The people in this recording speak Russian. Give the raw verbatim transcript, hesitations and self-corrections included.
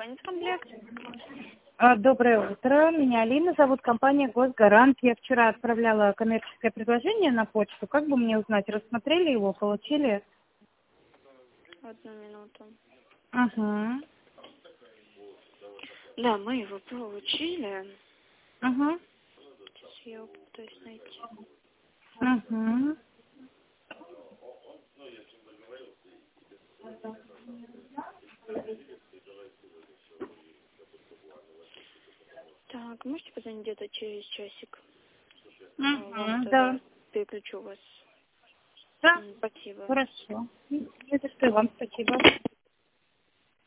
Комплект. А, Доброе утро. Меня Алина зовут, компания «Госгарант». Я вчера отправляла коммерческое предложение на почту. Как бы мне узнать, рассмотрели его, получили? Одну минуту. Ага. Да, мы его получили. Ага. Сейчас я его попытаюсь найти. Ага. Так, можете позвонить где-то через часик? Ага, Вам да. тогда переключу вас. Да. М, Спасибо. Хорошо. Это что, вам спасибо.